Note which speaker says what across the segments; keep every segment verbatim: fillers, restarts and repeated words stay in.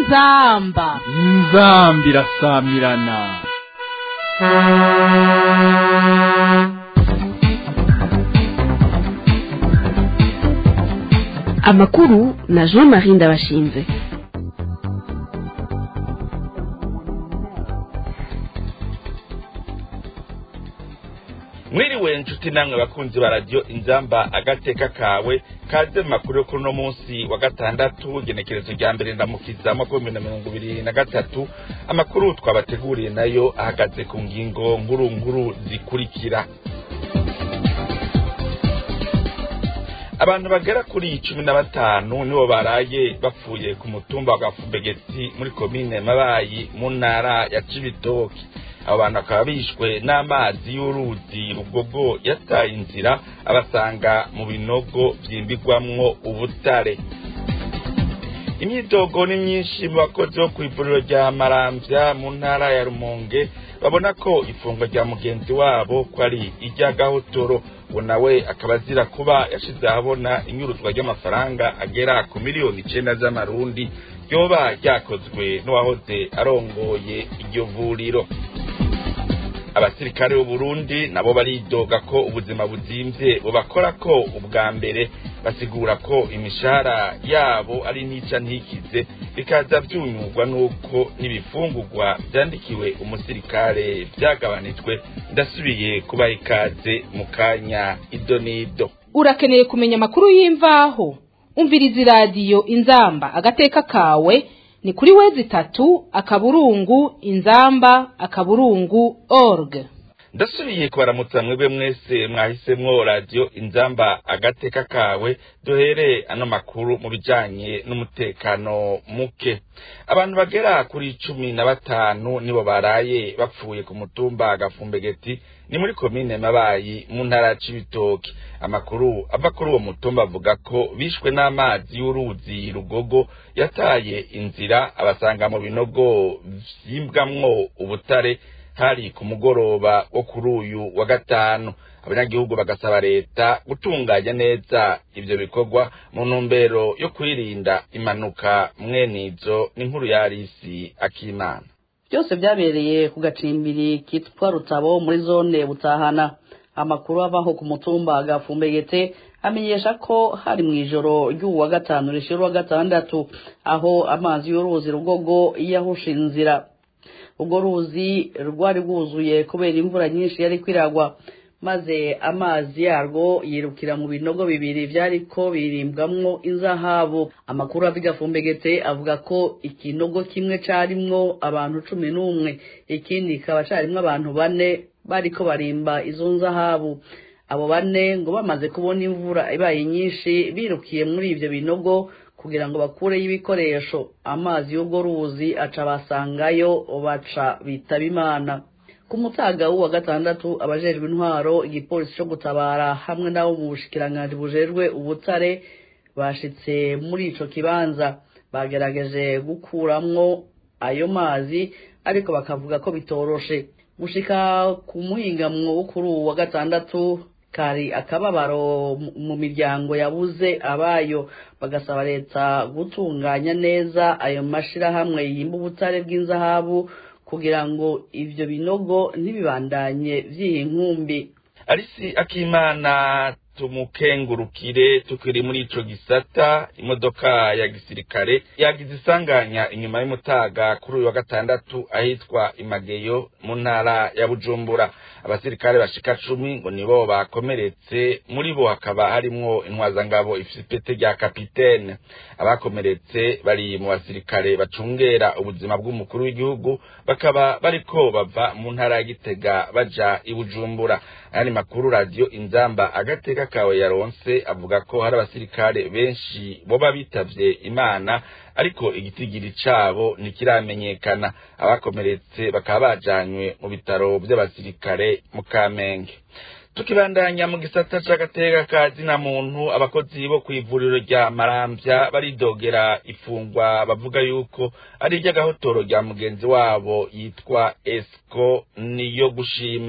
Speaker 1: inzamba
Speaker 2: inzambi irasamirana.
Speaker 3: Amakuru na Jean-Marie Ndabashinze.
Speaker 4: Mwiriwe nshuti namwe bakunzi ba radio Inzamba agateka kawe kaze makuru kuri no munsi wa gatandatu genekerezo rya mbere ndamukiza mu bihumbi bibiri na mirongo ibiri na gatatu. Amakuru twabateguriye nayo ahagaze ku ngingo nkuru nkuru zikurikira. Abantu bagera kuri cumi na batanu nibo baraye bapfuye ku mutumba wa Gafumbegeti muri komine Mabayi mu ntara ya Cibitoke. Abo bantu bakaba bishwe n'amazi y'uruzi Rugogo yataye inzira abasanga mu binogo vyimbigwamwo ubutare. Imyidogo ni myinshi mu bakozi bo kw'ivuriro rya Maramvya mu ntara ya Rumonge babona ko ifungwa rya mugenzi wabo ko ari irya gahotoro, ngo nawe akaba azira kuba yashize ahabona inyuruzwa ry'amafaranga agera ku miliyoni icenda z'amarundi ryoba ryakozwe n'uwahoze arongoye iryo vuriro. Abasirikare b'u Burundi nabo baridoga ko ubuzima buzimvye bubakora ko ubwa mbere, basigura ko imishahara yabo ari nica ntikize bikaza vyunyurwa nuko n'ibifungurwa vyandikiwe umusirikare vyagabanijwe. Ndasubiye kubaha ikaze mu kanya idonido.
Speaker 1: Urakeneye kumenya amakuru y'imvaho? Umviriza radio Inzamba agateka kawe ni kuri wezi tatu akaburungu inzamba akaburungu org.
Speaker 4: Ndasubiye kubaramutsa mwebwe mwese mwahisemwo radio Inzamba agateka kawe. Duhere ano makuru mu bijanye n'umutekano muke. Abantu bagera kuri cumi na batanu nibo baraye bapfuye ku mutumba Gafumbegeti ni muri komine Mabayi mu ntara ya Cibitoke. Amakuru ava kuri uwo mutumba avuga ko bishwe n'amazi y'uruzi Rugogo yataye inzira abasanga mu binogo vyimbwamwo ubutare hari ku mugoroba wo kuri uyu wa gatanu. Abanyagihugu bagasaba leta gutunganya neza ivyo bikorwa mu ntumbero yo kwirinda impanuka mwenizo. N'inkuru ya Arisi Akimana.
Speaker 5: Byose byabereye ku gacimbiri kitwa Rutabo muri zone Butahana. Amakuru avaho ku mutumba Gafumbegete amenyesha ko hari mu ijoro ry'uwa gatanu rishira wa gatandatu aho amazi y'uruzi Rugogo yahusha inzira. Ubwo ruzi rwari rwuzuye kubera imvura nyinshi yari kwiragwa, maze amazi yarwo yirukira mu binogo bibiri vyariko birimbwamwo inzahabu. Amakuru aviga Gafumbegete avuga ko ikinogo kimwe carimwo abantu cumi n'umwe, ikindi kaba carimwo abantu bane bariko barimba izo nzahabu. Abo bane ngo bamaze kubona imvura ibaye nyinshi birukiye muri ivyo binogo kugira ngo bakureyo ibikoresho. Amazi y'ubwo ruzi aca basangayo baca bitaba Imana. Ku mutaga wa gatandatu abajejwe intwaro, igipolisi cyo gutabara hamwe nabo mu bushikiranganje bujejwe ubutare bashitse muri ico kibanza. Bagerageje gukuramwo ayo mazi ariko bakavuga ko bitoroshe. Gushika ku muhingamwo wo kuri wa gatandatu kari akababaro mu miryango yabuze abayo, bagasaba leta gutunganya neza ayo mashira hamwe yimba ubutare bw'inzahabu kugira ngo ivyo binogo ntibibandanye vyiha inkumbi.
Speaker 4: Arisi Akimana tumukengurukire. Tukiri muri ico gisata, imodoka ya gisirikare yagize isanganya inyuma y'umutaga kuri uyu wa gatandatu ahitwa Imageyo mu ntara ya Bujumbura. Abasirikare bashika cumi ngo nibo bakomeretse, muri bo hakaba harimwo intwazangabo ifise ipete rya kapitene. Abakomeretse bari mu basirikare bacungera ubuzima bw'umukuru w'igihugu, bakaba bariko bava mu ntara ya Gitega baja i Bujumbura. Ayandi makuru radio Inzamba agateka kawe yaronse avuga ko hari abasirikare benshi boba bitavye Imana, ariko igitigiri cabo ntikiramenyekana. Abakomeretse bakaba bajanywe mu bitaro by'abasirikare mu Kamenge. Tukibandanya mu gisata c'agateka ka zina muntu, abakozi bo kw'ivuriro rya Maramvya baridogera ifungwa bavuga yuko ari irya gahotoro rya mugenzi wabo yitwa Esco niyo gushima.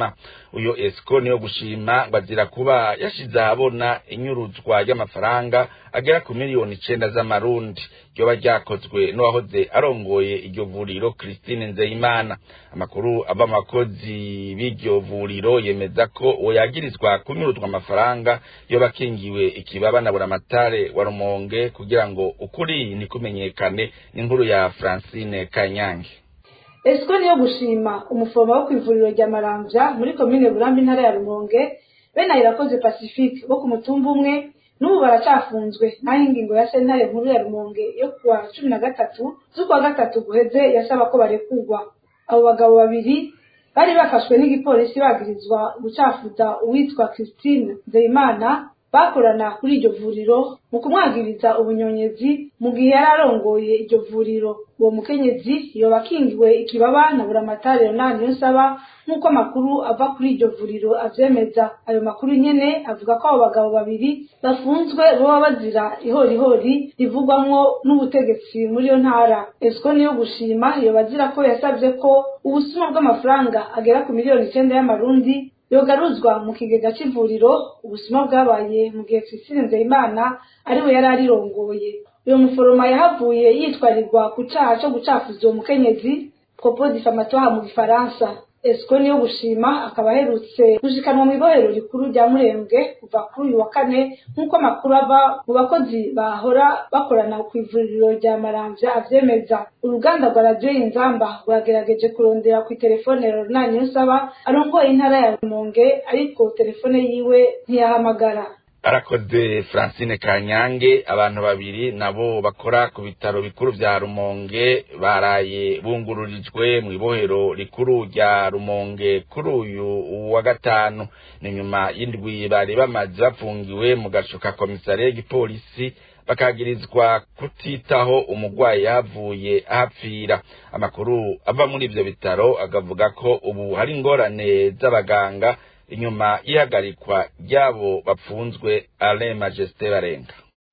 Speaker 4: uyo Esco niyo gushima ngo azira kuba yashize ahabona inyuruzwa y'amafaranga agera ku miliyoni icenda z'amarundi ryoba ryakozwe n'uwahoze arongoye iryo vuriro Christine Nzeyimana. Amakuru ava mu bakozi b'iryo vuriro yemeza ko uwo yagirizwa kunyuruzwa amafaranga yoba akingiwe ikibaba na buramatare wa Rumonge kugira ngo ukuri nikumenyekane. N'inkuru ya Francine Kanyange.
Speaker 6: Esco niyo gushima umuforomo wo kwivuriro rya Maramvya muri komine Burambi ntara ya Rumonge bene Irakoze Pacifique bo ku mutumba umwe n'ubu baracafunzwe naho ingingo ya sentare nkuru ya Rumonge yo kuwa cumi na gatatu z'ukwa gatatu guheze yasaba ko barekurwa. Abo bagabo babiri bari bafashwe n'igipolisi bagirizwa gucafuza uwitwa Christine Nzeyimana bakorana kuri iryo vuriro mu kumwagiriza ubunyonyezi mu gihe yararongoye iryo vuriro. Uwo mukenyezi yoba akingiwe ikibaba na buramatare nani yosaba nk'uko amakuru ava kuri iryo vuriro avyemeza. Ayo makuru nyene avuga ko abo bagabo babiri bafunzwe boba bazira ihorihori rivugwamwo n'ubutegetsi muri iyo ntara. Esco niyo gushima yoba azira ko yasavye ko ubusuma bw'amafaranga agera ku miliyoni icenda y'amarundi yogaruzwa mu kigega c'ivuriro. Ubusuma bwabaye mu gihe Christine Nzeyimana ari we yari arirongoye. Uyo muforoma yahavuye yitwarirwa ku caha co gucafuza uwo mukenyezi, propos diffamatoire mu Gifaransa. Esco niyo gushima akaba aherutse gushikanwa mu ibohero rikuru rya Murembwe kuva kuri uyu wa kane nk'uko amakuru ava mu bakozi bahora bakorana ku ivuriro rya Maramvya avyemeza. Uruganda rwa Radio Inzamba rwagerageje kurondera ku telefone Ronani Yosaba arongoye intara ya Rumonge ariko telefone yiwe ntiyahamagara.
Speaker 4: Arakoze Francine Kanyange. Abantu babiri nabo bakora ku bitaro bikuru vya Rumonge baraye bungururijwe mu ibohero rikuru rya Rumonge kuri uyu wa gatanu. Ni nyuma y'indwi bari bamaze bafungiwe mu gashoka komisariya y'igipolisi bakagirizwa kutitaho umugwayi yavuye ahapfira. Amakuru ava muri ivyo bitaro agavuga ko ubu hari ingorane z'abaganga inyuma ihagarikwa ryabo bapfunzwe. Alain Majesté Barenga.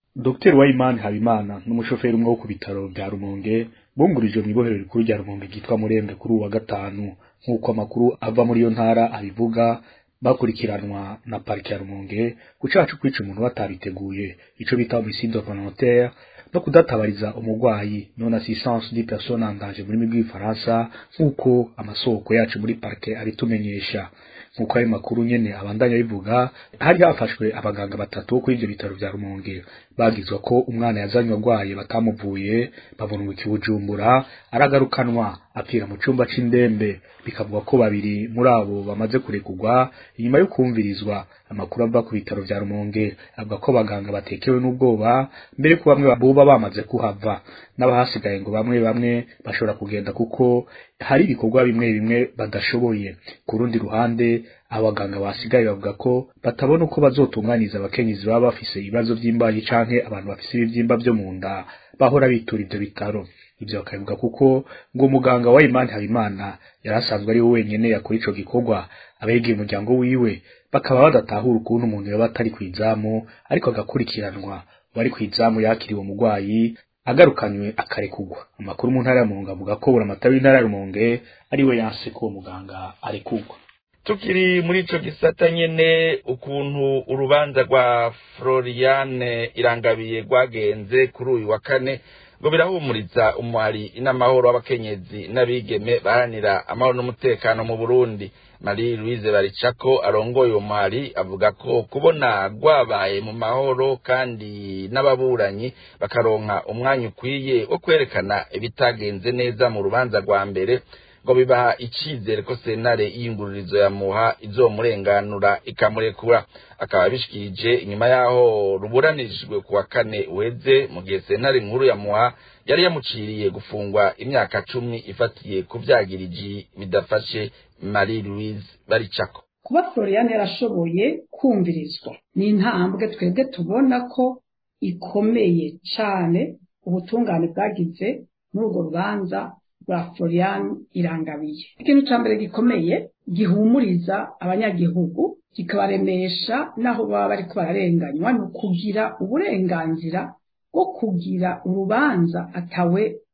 Speaker 7: Dr Wayimani Habimana n'umushoferi umwe wo ku bitaro bya Rumonge bungurijwe mu ibohero rikuru rya Rumonge gitwa Murembwe kuri uwa gatanu nk'uko amakuru ava muri iyo ntara abivuga. Bakurikiranwa na parike ya Rumonge gucacu kwica umuntu batabiteguye ico bita homicide volontaire no kudatabariza umugwayi non assistance des personnes en danger muri migwi Faransa nk'uko amasoko yacu muri parike abitumenyesha. Nk'uko ayo makuru nyene abandanya bivuga, hari hafashwe abaganga batatu kuri ivyo bitaro vya Rumonge bagizwa ko umwana yazanywe agwaye batamuvuye babonwa ikibujumbura aragarukanwa apfira mu cumba c'indembe. Bikavuga ko babiri muri abo bamaze kurekugwa inyuma yo kumvirizwa. Amakuru ava ku bitaro vya Rumonge avuga ko baganga batekewe n'ubwoba mbere ko bamwe boba bamaze kuhava n'abahasigaye ngo bamwe bamwe bashobora kugenda kuko hari ibikorwa bimwe bimwe badashoboye. Ku rundi ruhande abaganga basigaye bavuga ko batabona uko bazotunganiza abakenyezi baba bafise ibibazo vy'imbayi canke abantu bafise ibivyimba byo mu nda bahora bitura ivyo bitaro. Ivyo bakavuga kuko ngo muganga wa Imani Habimana yarasanzwe ari we wenyene yakora ico gikorwa. Abegeye umuryango wiwe bakaba badatahura ukuntu umuntu yaba atari kwizamu ariko agakurikiranwa wari kwizamu yakiriwe umugwayi agarukanywe akarekugwa. Amakuru mu ntara ya Rumonge avuga ko buramatari w'intara ya Rumonge ari we yanse ko muganga arekugwa.
Speaker 4: Tukiri muri ico gisata nyene ukuntu urubanza rwa Floriane Irangabiye rwagenze kuri uyu wa kane ngo birahumuriza umwari inamahoro w'abakenyezi n'abigeme baharanira amahoro n'umutekano mu Burundi. Marie Louise Baricako arongoye umwari avuga ko kubona rwabaye mu mahoro kandi n'ababuranyi bakaronka umwanya ukwiye wo kwerekana ibitagenze neza mu rubanza rwa mbere ngo bibaha icizere ko sentare y'ingururizo ya Muha izomurenganura ikamurekura. Akaba bishikirije inyuma yaho ruburanishijwe kuwa kane uheze mu gihe sentare nkuru ya Muha yari yamuciriye gufungwa imyaka cumi ifatiye ku vyagiriji bidafashe. Marie Louise Baricako.
Speaker 8: Kuba Floriane yarashoboye kumvirizwa ni intambwe twebwe tubona ko ikomeye cane ubutungane bwagize muri urwo rubanza rwa Floriane Irangabiye. Ikintu ca mbere gikomeye gihumuriza abanyagihugu kikabaremesha naho baba bariko bararenganywa no kugira uburenganzira bwo kugira urubanza atawe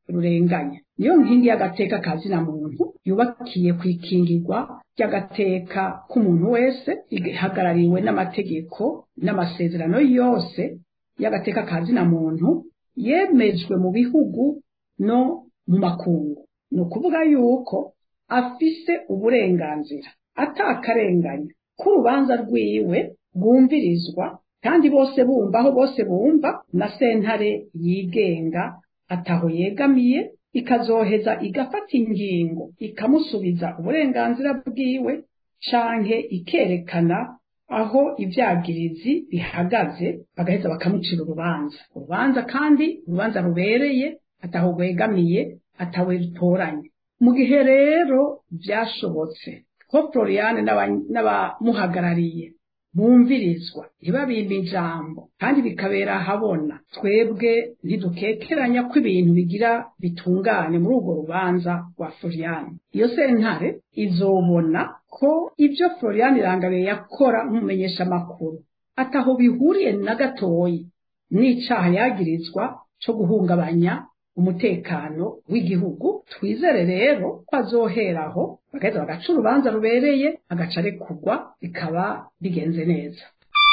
Speaker 8: rurenganya. Niyo nkingi y'agateka kazina muntu yubakiye kwikingirwa ry'agateka k'umuntu wese ihagarariwe n'amategeko n'amasezerano yose y'agateka kazina muntu yemejwe mu bihugu no mu makungu. Ni ukuvuga yuko afise uburenganzira atakarenganya k'urubanza rwiwe rwumvirizwa kandi bose bumva aho bose bumva na sentare yigenga ataho yegamiye ikazoheza igafata ingingo ikamusubiza uburenganzira bwiwe canke ikerekana aho ivyagirizi bihagaze bagaheza bakamucira urubanza urubanza kandi urubanza rubereye ataho rwegamiye atawe rutoranye. Mu gihe rero vyashobotse ko Floriane n'abamuhagarariye bumvirizwa ntibabimba ijambo kandi bikabera habona, twebwe ntidukekeranya ko ibintu bigira bitungane muri urwo rubanza rwa Floriane. Iyo sentare izobona ko ibyo Floriane Irangabiye yakora nk'umumenyesha makuru ataho bihuriye na gatoyi n'icaha yagirizwa cyo guhungabanya umutekano w'igihugu. Twizere rero ko azoheraho bagaheza bagaca urubanza rubereye agaca arekurwa bikaba bigenze neza.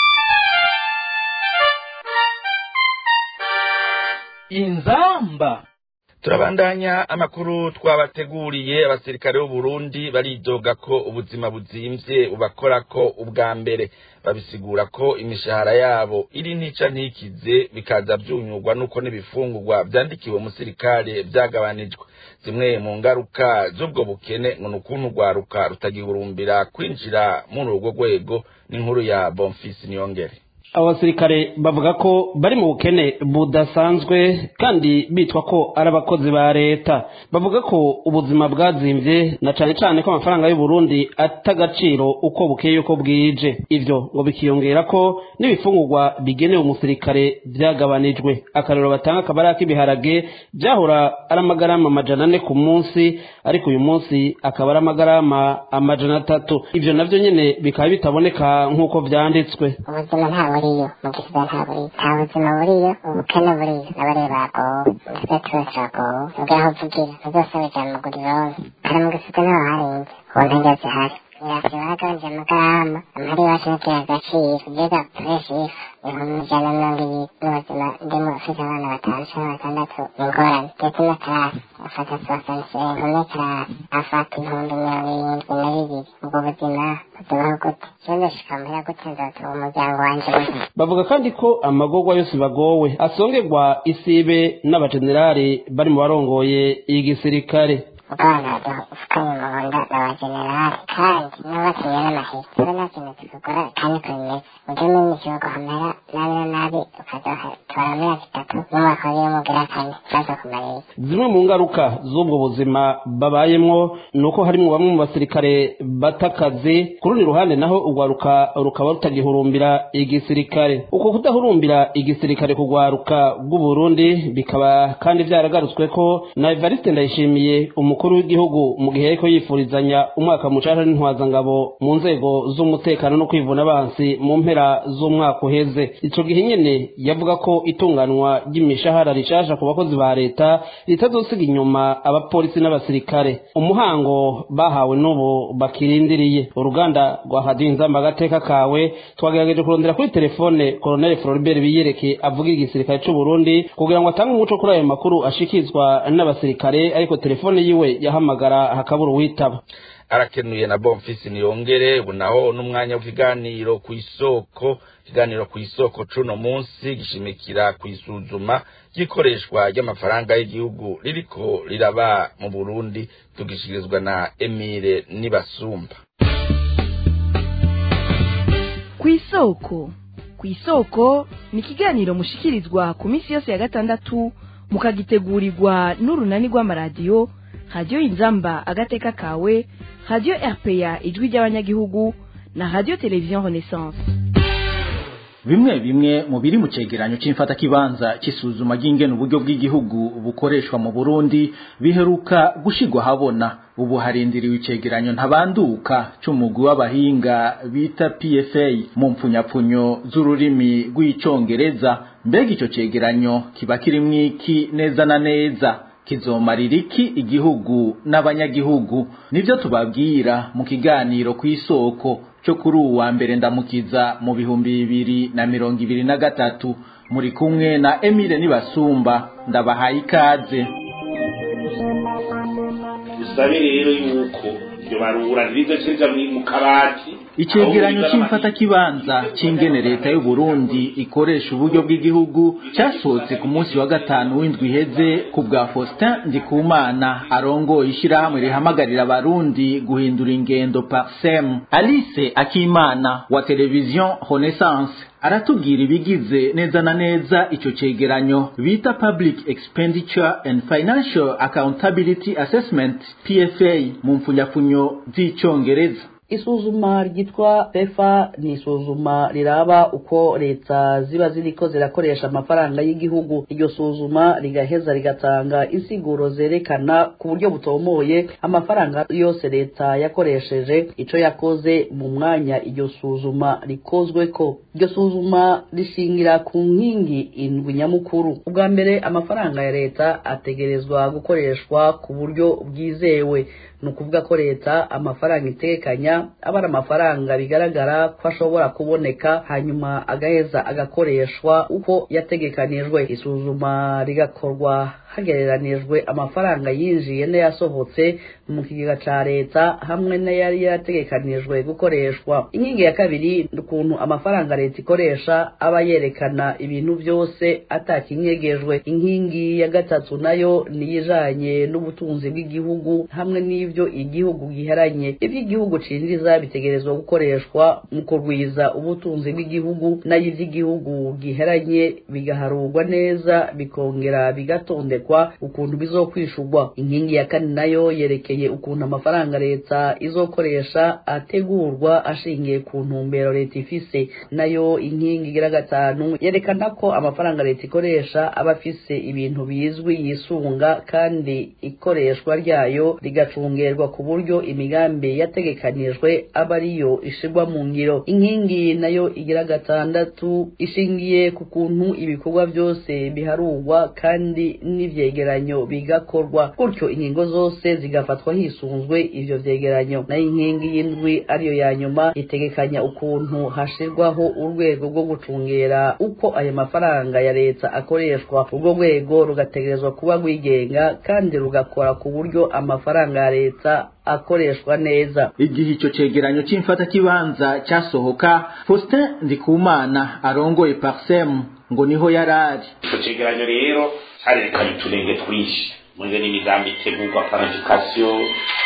Speaker 2: Inzamba.
Speaker 4: Turabandanya amakuru twabateguriye. Abasirikare b'u Burundi baridoga ko ubuzima buzimvye ubakora ko ubwa mbere, babisigura ko imishahara yabo iri ntica ntikize bikaza byunyurwa nuko n'ibifungurwa byandikiwe umusirikare byagabanijwe. Zimwe mu ngaruka z'ubwo bukene ngo nukuntu rwaruka rutagihurumbira kwinjira muri urwo rwego. N'inkuru ya Bonfils Niyongere.
Speaker 9: Abasirikare bavuga ko bari mu bukene budasanzwe kandi bitwa ko ari abakozi ba leta. Bavuga ko ubuzima bwazimvye na cane cane ko amafaranga y'u Burundi atagaciro uko bukeye uko bwije. Ivyo ngo bikiyongera ko n'ibifungurwa bigenewe umusirikare byagabanijwe. Akarero batanga kabara k'ibiharage byahora ari amagarama amajana ane ku munsi, ariko uyu munsi akaba ari amagarama amajana atatu. Ivyo navyo nyene bikaba bitaboneka nk'uko vyanditswe.
Speaker 10: Buriyo mu gisagara nta buriyo nta buzima buriyo ubukene buriyo n'abareba bagowe natwe twese bagowe ubwaho uvugira byose bija mu guriro hari mu gisagara naho harinze ku ntege zihari irasi baragabanje amagarama amahari iwacu yagira agaciro ugeza turesha ifu ibihumbi ijana na mirongo ibiri n'ubuzima ndimo ufite abana batanu canke batandatu ingorane ndetse na karasi afata soixante inkumi karasi afata ibihumbi mirongo irindwi na bibiri ubwo buzima butubaho gute ikibazo kikamuhira gute nzotuma umuryango wanje gute.
Speaker 9: Bavuga kandi ko amagorwa yose bagowe asongerwa isibe n'abajenerali bari mu barongoye igisirikare.
Speaker 10: Ubwana ufukanye umuhondo n'abajenerali kandi n'abakinnyi n'amahiri rero nta kintu kikugora kandi ko bimeze uje muri igihugu hamera nabi na nabi ukazotora amezi atatu n'umwaka w'ibiri mugira kane ikibazo kumarira.
Speaker 9: Zimwe mu ngaruka z'ubwo buzima babayemwo nuko harimwo bamwe mu basirikare batakazi, ku rundi ruhande naho urwaruka rukaba rutagihurumbira igisirikare. Uko kudahurumbira igisirikare ku rwaruka rw'u Burundi bikaba kandi vyaragarutswe ko na Evariste Ndayishimiye umukuru w'igihugu mu gihe ariko yifurizanya umwaka mushasha n'intwazangabo mu nzego z'umutekano no kwivuna abansi mu mpera z'umwaka uheze. Ico gihe nyene yavuga ko itunganwa ry'imishahara rishasha ku bakozi ba leta ritazosiga inyuma abapolisi n'abasirikare, umuhango bahawe n'ubu bakirindiriye. Uruganda rwa Radio Inzamba agateka kawe twagerageje kurondera kuri telefone Colonel Floribert Biyereke avuga igisirikare c'u Burundi kugira ngo atange umuco kuri ayo makuru ashikizwa n'abasirikare, ariko telefone yiwe yahamagara hakabura uwitaba.
Speaker 4: Arakenuye na Bonfils Niyongere. Bunaho n'umwanya w'ikiganiro ku isoko. Ikiganiro ku isoko cuno munsi gishimikira ku isuzuma gikoreshwa ry'amafaranga y'igihugu ririko riraba mu Burundi, tugishikirizwa na Emile Nibasumba.
Speaker 3: Ku isoko ku isoko ni ikiganiro mushikirizwa ku minsi yose ya gatandatu mukagitegurirwa n'urunani rw'amaradiyo Radio Inzamba agateka kawe, Radio R P A ijwi ry'abanyagihugu na Radio Television Renaissance.
Speaker 2: Bimwe bimwe mu biri mu cegeranyo c'imfata kibanza c'isuzuma ry'ingene uburyo bw'igihugu bukoreshwa mu Burundi biheruka gushigwa habona. Ubu harindiriwe icegeranyo ntabanduka c'umugwi w'abahinga bita P F A mu mpfunyapfunyo z'ururimi rw'icongereza. Mbega ico cegeranyo kiba kirimwo iki neza na neza? kizomarira iki igihugu n'abanyagihugu? Nivyo tubabwira mu kiganiro kw'isoko cyo kuri uwa mbere ndamukiza mu bihumbi bibiri na mirongo ibiri na gatatu. Muri kumwe na Emile Nibasumba, ndabahaye ikaze.
Speaker 11: Usabe rero yuko ibyo barura rizo cenja mu kabati.
Speaker 2: Icegeranyo c'imfata kibanza c'ingene leta y'u Burundi ikoresha uburyo bw'igihugu cyasohotse ku munsi wa gatanu w'indwi iheze ku bwa Faustin Ndikumana arongoye ishirahamwe rihamagarira abarundi guhindura ingendo Parsem. Alice Akimana wa televizion Renaissance aratubwira ibigize neza na neza ico cegeranyo bita Public Expenditure and Financial Accountability Assessment P F A mu mfunyafunyo z'icongereza.
Speaker 5: Isuzuma ryitwa P F A ni isuzuma riraba uko leta ziba ziriko zirakoresha amafaranga y'igihugu. Iryo suzuma rigaheza rigatanga insiguro zerekana ku buryo butomoye amafaranga yose leta yakoresheje ico yakoze mu mwanya iryo suzuma rikozwe ko. Iryo suzuma rishingira ku nkingi indwi nyamukuru. Ubwa mbere, amafaranga ya leta ategerezwa gukoreshwa ku buryo bwizewe. Nukuvuga ko leta amafaranga itekanya abara amafaranga bigaragara ko ashobora kuboneka, hanyuma agaheza agakoreshwa uko yategekanijwe. Isuzuma rigakorwa hagereranijwe amafaranga yinjiye n'ayasohotse mu kigega ca leta hamwe n'ayari yategekanijwe gukoreshwa. Inkingi ya kabiri, ukuntu amafaranga leta ikoresha aba yerekana ibintu byose atakinyegejwe. Inkingi ya gatatu nayo niyijanye n'ubutunzi bw'igihugu hamwe n'ivyo igihugu giheranye. Ivyo igihugu cinjiza bitegerezwa gukoreshwa mu kurwiza ubutunzi bw'igihugu, nayo ivy'igihugu giheranye bigaharurwa neza bikongera bigatondekwa ukuntu bizokwishurwa. Inkingi ya kane nayo yerekeye ukuntu amafaranga leta izokoresha ategurwa ashingiye ku ntumbero leta ifise. Nayo inkingi igira gatanu yerekana ko amafaranga leta ikoresha aba afise ibintu bizwi yisunga kandi ikoreshwa ryayo rigacungerwa ku buryo imigambi yategekanijwe aba ariyo ishirwa mu ngiro. Inkingi nayo igira gatandatu ishingiye ku kuntu ibikorwa byose biharurwa kandi n'ivyegeranyo bigakorwa, gutyo ingingo zose zigafatwa hisunzwe ivyo vyegeranyo. Nayo inkingi y'indwi ariyo ya nyuma itegekanya ukuntu hashirwaho urwego rwo gucungera uko ayo mafaranga ya leta akoreshwa. Urwo rwego rugategerezwa kuba rwigenga kandi rugakora ku buryo amafaranga ya leta akoreshwa neza.
Speaker 2: Igihe ico cegeranyo c'imfata kibanza cyasohoka, Faustin Ndikumana arongoye Parsem ngo niho yarari.
Speaker 11: Ico cegeranyo rero harerekanye utunenge twinshi muri n'imigambi itegurwa, planification,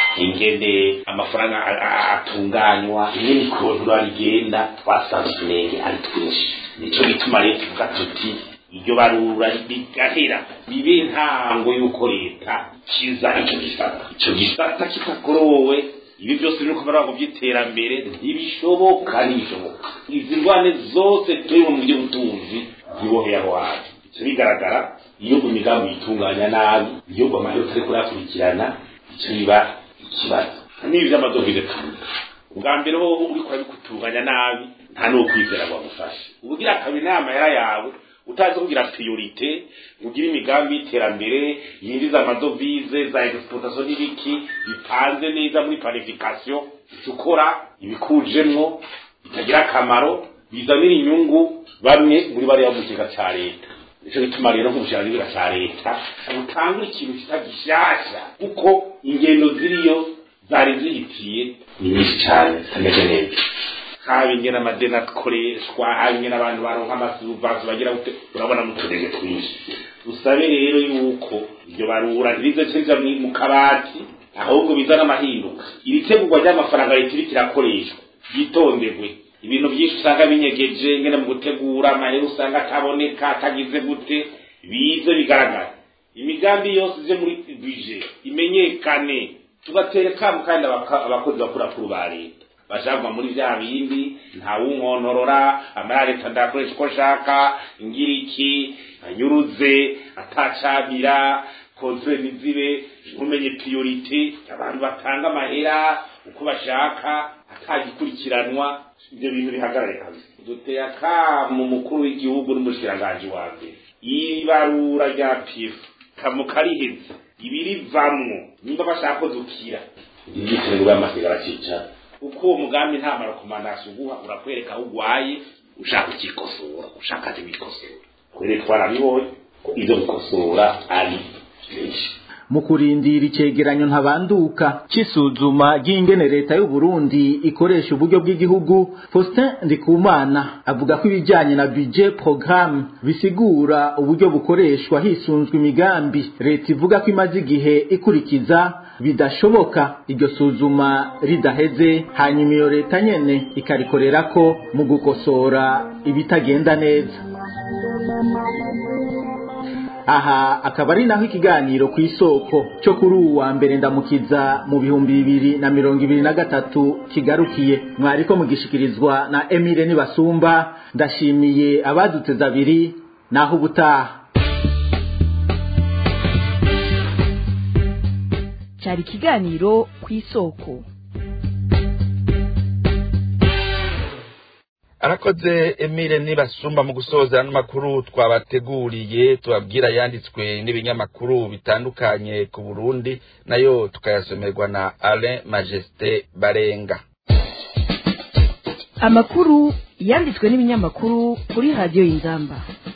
Speaker 11: ingene amafaranga atunganywa, ingene ikontrol rigenda, twasanze utunenge ari twinshi. Nico gituma leta ivuga tuti iryo barura rigahera bibe ntango yuko leta kiza ico gisata. Ico gisata kitakorowe ibi byose nuko barago by'iterambere ntibishoboka n'ibishoboka. Izi ndwane zose turi mu buryo butunzi ziboheye aho hafi. Ico bigaragara iyo imigambi itunganya nabi, iyo amahero tari kurakurikirana, ico biba ikibazo. Nibi by'amadovize kandi ubwa mbere ho uri kurabikutunganya nabi nta no kwizera bagufasha. Ubugira kabiri nama yawe utazi kugira priorite, ugira imigambi iterambere yinjiza amadovize za exportation n'ibiki bipanze neza muri planification, ukora ibikujemwo bitagira akamaro bizanira inyungu bamwe muri bari yamukeka ca leta. Nico bituma rero nk'ubushakashatsi bwa leta utanga ikintu kitagishasha uko ingendo ziriyo zari zihitiye nyinshi cyane tameze neza. Habi ngena amadeni akoreshwa, habi ngena abantu baronka amasuvazi bagira gute, urabona mutudege twinshi. Usabe rero yuko ibyo barura rizo cenja mu kabati ahubwo bizana amahinduka. Ibitegurwa ry'amafaranga leta kirakoreshwa yitondegwe. Ibintu byinshi usanga binyegeje ngena mu gutegura amahera usanga ataboneka atagize gute bize bigaragara. Imigambi yose ije muri budget imenyekane, tugatereka kandi abakozi bakura kuri ba leta bashaka muri bya bindi nta wunkonorora amara leta ndakoresha ko shaka ngiriki anyuruze atacabira kontre nizibe umenye priority abantu batanga amahera uko bashaka atagikurikiranwa. Ibyo bintu bihagarare kabisa. Duteye akamu mukuru w'igihugu n'umushiranganje wa mbere ibarura rya P F kamukariheze ibirivamwo nimba bashaka ko dukira igitego y'amasigara cica uko uwo mugambi nta marakomandasi uguha urakwereka aho ugwaye ushaka ukikosora ushaka kubikosora kwere twarabibonye ko izo bikosora ari benshi
Speaker 2: mu kurindira icegeranyo ntabanduka cisuzuma ry'ingene leta y'u Burundi ikoresha uburyo bw'igihugu. Faustin Ndikumana avuga ko ibijanye na budget programme bisigura uburyo bukoreshwa hisunzwe imigambi leta ivuga ko imaze igihe ikurikiza bidashoboka iryo suzuma ridaheze, hanyuma iyo leta nyene ikarikorerako mu gukosora ibitagenda neza. Aha akaba ari naho ikiganiro ku isoko cyo kuri uwa mbere ndamukiza mu bihumbi bibiri na mirongo ibiri na gatatu kigarukiye. Mwariko mugishikirizwa na Emile Nibasumba. Ndashimiye abaduteza abiri naho ubutaha.
Speaker 3: Cyari ikiganiro ku isoko.
Speaker 4: Arakoze Emile Nibasumba mu gusoza ano makuru twabateguriye tubabwira yanditswe n'ibinyamakuru bitandukanye ku Burundi nayo tukayasomerwa na Alain Majesté Barenga.
Speaker 3: Amakuru yanditswe n'ibinyamakuru kuri radio Inzamba.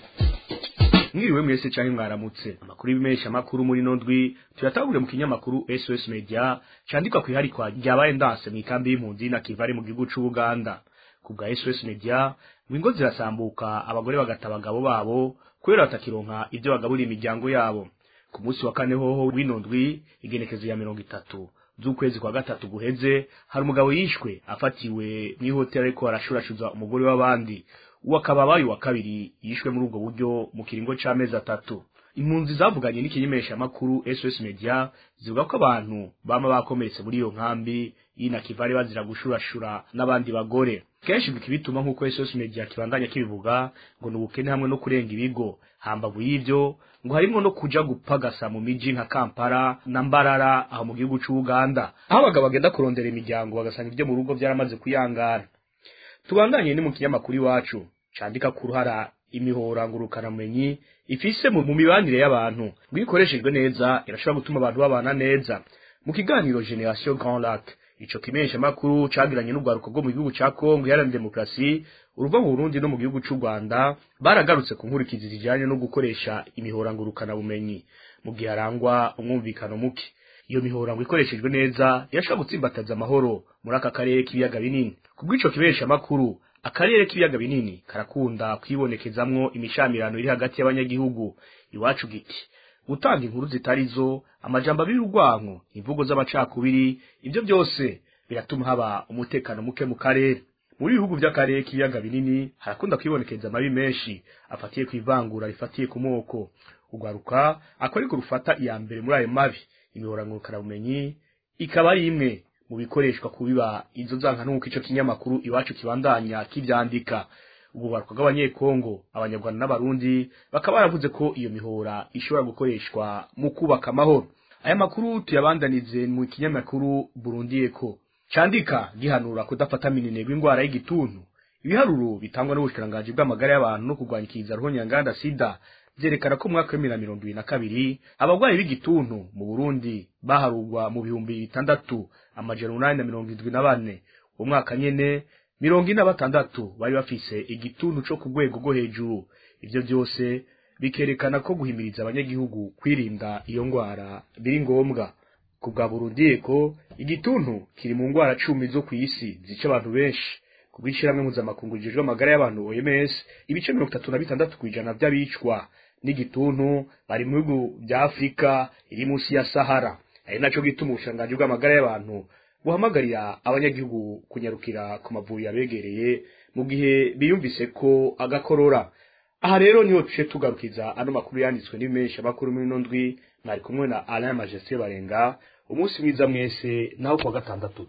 Speaker 7: Mwiriwe mwese cyane mwaramutse. Amakuru y'ibimesha makuru muri nondwi tuyatagure mu kinyamakuru S O S Media candikwa ku iharikwa ryabaye ndanse mu ikambi y'impunzi na Kivare mu gihugu c'u Buganda. Kubwa S O S Media wingo zirasambuka abagore bagata abagabo babo kubera batakironka ibyo bagabura imiryango yabo. Ku munsi wa kane hoho winondwi igenekezo ya mirongo itatu z'ukwezi kwa gatatu guheze hari umugabo yishwe afatiwe mu hotel ariko arashurashuza umugore w'abandi. Uwa kababaye wa kabiri yishwe muri ubwo buryo mu kiringo c'amezi atatu. Impunzi zavuganye n'ikinyemesha makuru S O S Media zivuga ko abantu bama bakomeretse muri iyo nkambi yina Kivare bazira gushurashura n'abandi bagore. Kenshi bikibituma nkuko S O S Media kibandanya kibivuga ngo nubukene hamwe no kurenga ibigo hambavu y'ivyo ngo harimo no kuja gupagasa mu miji nka Kampala na Mbarara aho mu gihugu c'u Uganda aho abagabo bagenda kurondera imiryango bagasanga ibyo mu rugo byaramaze kuyangara. Tubandanye ni mu kinyamakuru iwacu candika ku ruhara imihora ngurukana mumenyi ifise mu mibanire y'abantu ngwikoreshejwe neza irashobora gutuma abantu babana neza. Mu kiganiro Generation Grand Lac ico kimesha makuru cagiranye n'ugwaruko rwo mu gihugu ca Kongo ya Demokarasi uruva mu Burundi no mu gihugu c'u Rwanda baragarutse ku nkurikizi zijanye no gukoresha imihora ngurukana bumenyi mu gihe arangwa umwumvikano muke. Iyo mihora ngo ikoreshejwe neza irashobora gutsimbataza amahoro muri aka karere k'ibiyaga binini. Kubw'ico kibesha makuru akarere k'ibiyaga binini karakunda kwibonekezamwo imishamirano iri hagati y'abanyagihugu. Iwacu giti gutanga inkuru zitarizo amajambo abirugwanko imvugo z'abacakubiri ibyo byose biratuma haba umutekano muke mu karere. Muri bihugu by'akarere k'ibiyaga binini harakunda kwibonekeza amabi menshi afatiye kwivangura rifatiye ku moko. Ugwaruka akora ko rufata iya mbere muri ayo mabi. Imihora ngurukana bumenyi ikaba ari imwe mu bikoreshwa kubiba izo zanka nuko ico kinyamakuru iwacu kibandanya kivyandika. Ububaruka bw'abanyekongo abanyarwanda n'abarundi bakaba baravuze ko iyo mihora ishobora gukoreshwa mu kubaka amahoro. Aya makuru tuyabandanize mu kinyamakuru Burundi Eko candika gihanura kudafata minenegwa ingwara y'igituntu. Ibiharuro bitangwa n'ubushikiranganji bw'amagara y'abantu no kurwanyikiza ruhonyanganda sida zerekana ko mwaka wa mirongo ibiri na kabiri abagwayi b'igituntu mu Burundi baharugwa mu bihumbi bitandatu amajana umunani na mirongo indwi na bane. Umwaka nyene mirongo ine na batandatu bari bafise igituntu cyo ku rwego rwo hejuru. Ivyo byose bikerekana ko guhimiriza abanyagihugu kwirinda iyo ngwara biri ngombwa. Ku bwa Burundi Eko igituntu kiri mu ngwara cumi zo kw'isi zica abantu benshi. Ku bw'ishiramwe mpuzamakungu rijejwe amagara y'abantu O M S ibice mirongo itatu na bitandatu kw'ijana by'abicwa n'igituntu bari mu bihugu bya Afrika iri munsi ya Sahara. Ari naco gituma ubushikiranganji bw'amagara y'abantu buhamagarira abanyagihugu kunyarukira ku mavuriro abegereye mu gihe biyumvise ko agakorora. Aha rero niho tuce tugarukiza ano makuru yanditswe n'ibimesha makuru muri nondwi. Mwari kumwe na Alain Majesté Barenga. Umunsi mwiza mwese naho kwa gatandatu.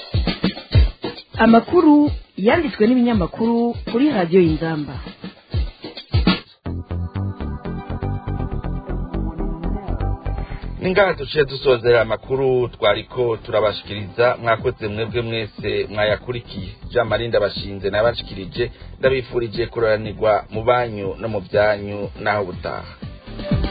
Speaker 3: Amakuru yanditswe n'ibinyamakuru kuri radio Inzamba.
Speaker 4: Ningaha tuciye dusozera amakuru twariko turabashikiriza. Mwakoze mwebwe mwese mwayakurikiye. Jean Marinda bashinze nabashikirije ndabifurije kuroranirwa mu banyu no mu byanyu naho butaha.